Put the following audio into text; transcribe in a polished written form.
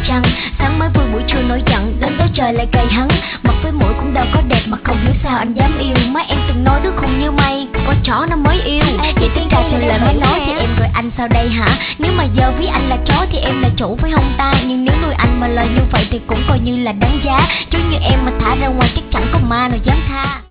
trăng. Sáng mới vui buổi trưa nổi giận, đến tối trời lại cay hấn. Mặt với mũi cũng đâu có đẹp mà không hiểu sao anh dám yêu. Má em từng nói đứa khùng như mày, có chó nó mới yêu. Vậy tính ra theo lời má nói thì em rồi anh sao đây hả? Nếu mà giờ ví anh là chó thì em là chủ phải không ta? Nhưng nếu nuôi anh mà lời như vậy thì cũng coi như là đáng giá. Chứ như em mà thả ra ngoài chắc chẳng có ma nào dám tha.